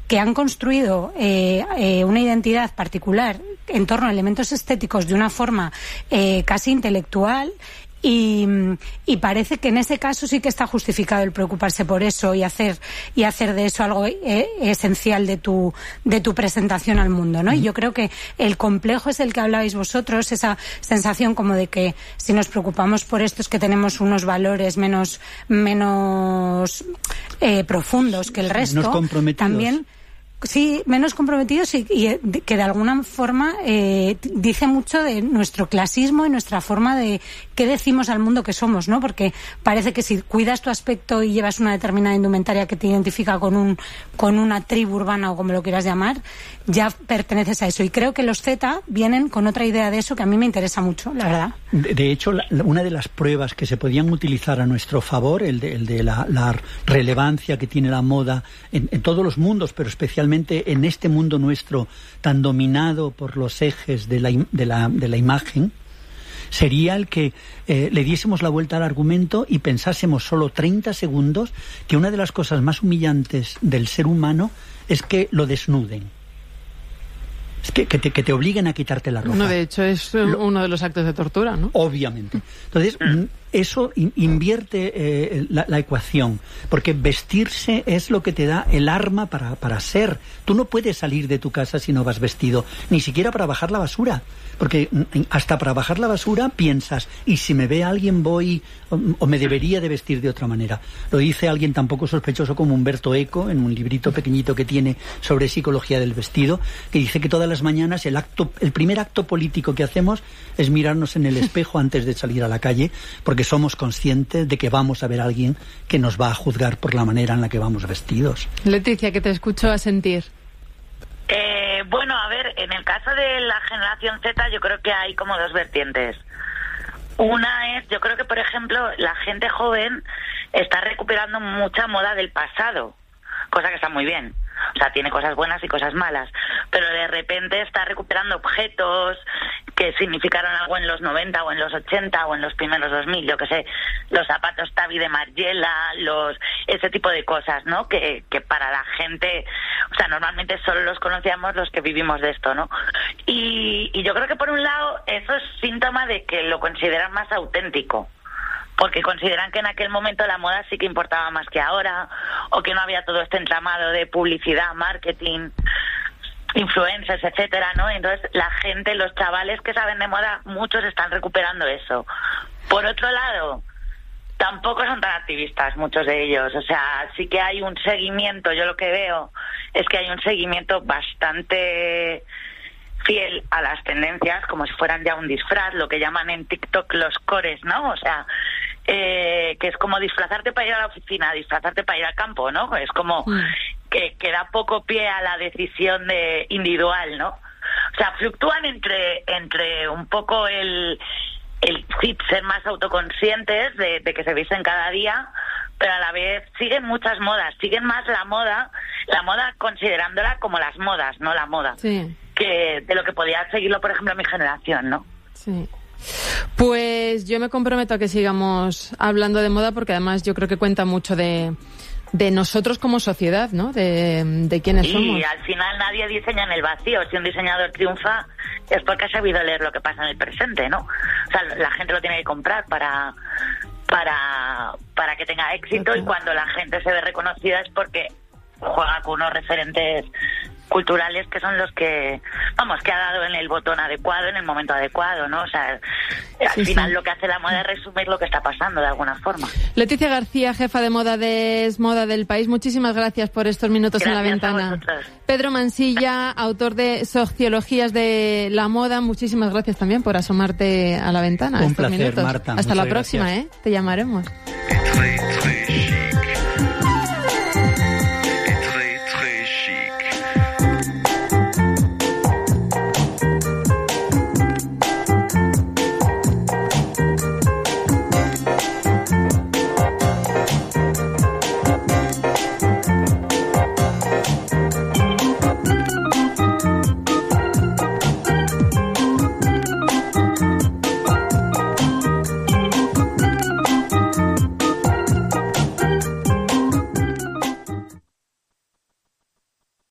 que han construido una identidad particular en torno a elementos estéticos de una forma casi intelectual. Y parece que en ese caso sí que está justificado el preocuparse por eso y hacer de eso algo esencial de tu presentación al mundo, ¿no? Y yo creo que el complejo es el que hablabais vosotros, esa sensación como de que si nos preocupamos por esto es que tenemos unos valores menos profundos que el resto. Menos comprometidos. También. Sí, menos comprometidos y que de alguna forma dice mucho de nuestro clasismo y nuestra forma de qué decimos al mundo que somos, ¿no? Porque parece que si cuidas tu aspecto y llevas una determinada indumentaria que te identifica con una tribu urbana o como lo quieras llamar, ya perteneces a eso. Y creo que los Z vienen con otra idea de eso que a mí me interesa mucho, la verdad. De hecho, una de las pruebas que se podían utilizar a nuestro favor, el de la relevancia que tiene la moda en todos los mundos, pero especialmente en este mundo nuestro tan dominado por los ejes de la imagen, sería el que le diésemos la vuelta al argumento y pensásemos solo 30 segundos que una de las cosas más humillantes del ser humano es que lo desnuden. Es que te obliguen a quitarte la ropa. No, de hecho es uno de los actos de tortura, ¿no? Obviamente. Entonces, eso invierte la ecuación, porque vestirse es lo que te da el arma para ser. Tú no puedes salir de tu casa si no vas vestido, ni siquiera para bajar la basura, porque hasta para bajar la basura piensas, y si me ve alguien voy, o me debería de vestir de otra manera. Lo dice alguien tan poco sospechoso como Umberto Eco, en un librito pequeñito que tiene sobre psicología del vestido, que dice que todas las mañanas el primer acto político que hacemos es mirarnos en el espejo antes de salir a la calle, porque somos conscientes de que vamos a ver a alguien que nos va a juzgar por la manera en la que vamos vestidos. Leticia, que te escucho a sentir. Bueno, a ver, en el caso de la generación Z yo creo que hay como dos vertientes. Una es, yo creo que por ejemplo la gente joven está recuperando mucha moda del pasado, cosa que está muy bien. O sea, tiene cosas buenas y cosas malas, pero de repente está recuperando objetos que significaron algo en los 90 o en los 80 o en los primeros 2000, yo que sé, los zapatos Tabi de Margiela, ese tipo de cosas, ¿no? Que para la gente, o sea, normalmente solo los conocíamos los que vivimos de esto, ¿no? Y yo creo que por un lado eso es síntoma de que lo consideran más auténtico, porque consideran que en aquel momento la moda sí que importaba más que ahora, o que no había todo este entramado de publicidad, marketing, influencers, etcétera, ¿no? Entonces la gente, los chavales que saben de moda, muchos están recuperando eso. Por otro lado, tampoco son tan activistas muchos de ellos, o sea, sí que hay un seguimiento, yo lo que veo es que hay un seguimiento bastante fiel a las tendencias, como si fueran ya un disfraz, lo que llaman en TikTok los cores, ¿no? O sea, que es como disfrazarte para ir a la oficina, disfrazarte para ir al campo, ¿no? Es como que da poco pie a la decisión individual, ¿no? O sea, fluctúan entre un poco el ser más autoconscientes de que se visten cada día, pero a la vez siguen muchas modas, siguen más la moda considerándola como las modas, no la moda, sí, que de lo que podía seguirlo, por ejemplo, mi generación, ¿no? Sí. Pues yo me comprometo a que sigamos hablando de moda, porque además yo creo que cuenta mucho de nosotros como sociedad, ¿no? De quiénes somos. Y al final nadie diseña en el vacío. Si un diseñador triunfa es porque ha sabido leer lo que pasa en el presente, ¿no? O sea, la gente lo tiene que comprar para que tenga éxito, y cuando la gente se ve reconocida es porque juega con unos referentes culturales que son los que ha dado en el botón adecuado, en el momento adecuado, ¿no? O sea, al final lo que hace la moda es resumir lo que está pasando de alguna forma. Leticia García, jefa de moda de Es Moda del País, muchísimas gracias por estos minutos en la ventana. Pedro Mansilla, autor de Sociologías de la Moda, muchísimas gracias también por asomarte a la ventana. Un placer, minutos. Marta. Hasta la próxima, gracias. Te llamaremos.